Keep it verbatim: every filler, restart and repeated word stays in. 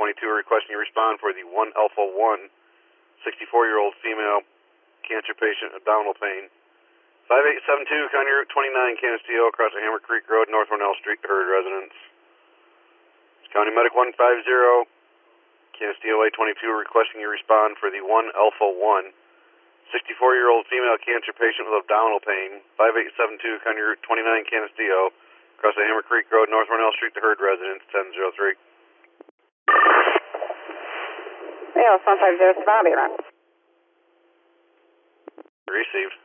twenty-two requesting you respond for the one Alpha one, sixty-four-year-old female, cancer patient, abdominal pain. five eight seven two, County Route twenty-nine, Canisteo, across the Hammer Creek Road, North Hornell Street, Herd Residence. County Medic one five zero, Canisteo A twenty-two, requesting you respond for the one Alpha one, sixty-four-year-old female cancer patient with abdominal pain, five eight seven two, County Route twenty-nine, Canisteo, across the Hammer Creek Road, North Hornell Street, the Herd Residence, ten oh three. Yeah, one five zero, Bobby, run. Received.